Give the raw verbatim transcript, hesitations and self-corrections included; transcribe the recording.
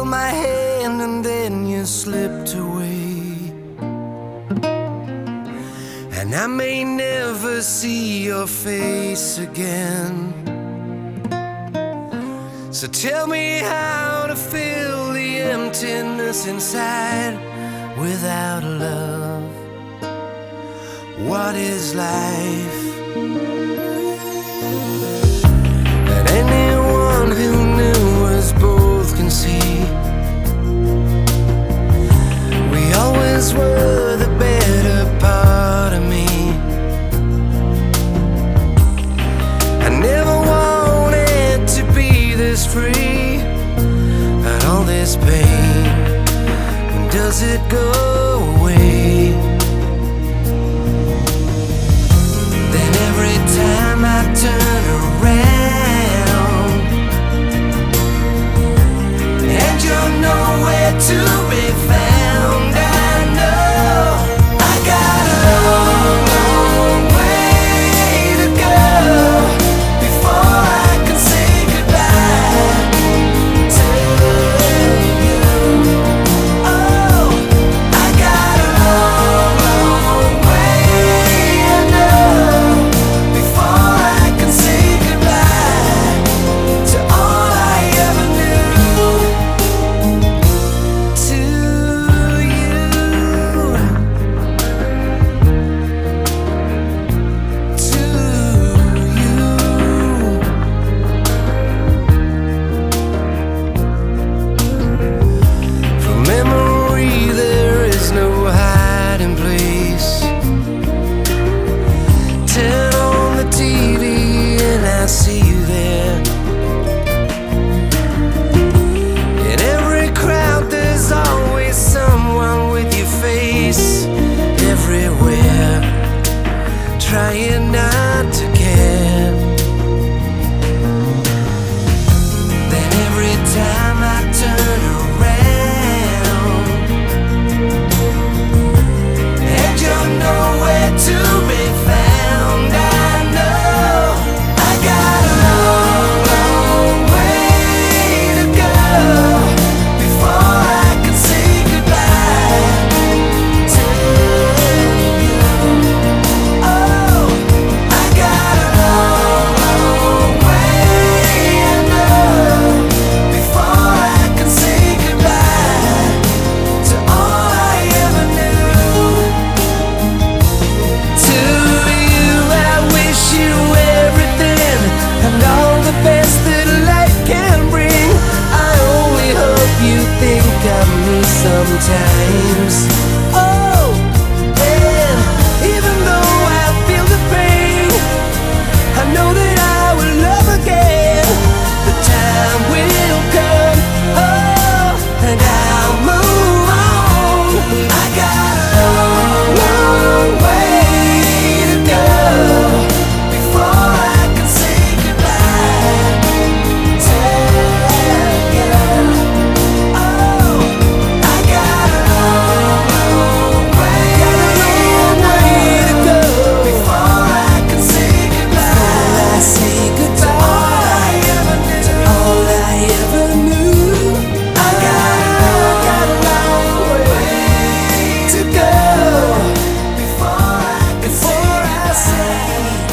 my hand and then you slipped away, and I may never see your face again. So tell me how to fill the emptiness inside without love. What is life? And anyone who knew us both can see we always were the better part of me. I never wanted to be this free, but all this pain, when does it go away? Then every time I turn around and you're nowhere to be found, I know I got a long, long way to go before I can say goodbye to you. Oh, I got a long, long way, I know, before I can say goodbye to all I ever knew. To you, to you. From memory there is no hiding place. Turn on the T V and I see you there. In every crowd there's always someone with your face everywhere, trying not to care. Then every time I turn around and you're nowhere to be found, I know I got a long, long way to go before I can say goodbye to you. Oh, I got a long, long way, I know, before I can say goodbye to all I ever knew. To you I wish you everything and all the best that life can bring. I only hope you think of me sometimes. Oh, and even though I feel the pain, I know that I will love again. The time will come, oh, and I'll move on. I got a long, long way to go before I can say goodbye to you. Oh, I got a long, long way to go before I can say goodbye. Say goodbye to all I ever knew. All I ever knew. I got a long way to go before I can say goodbye.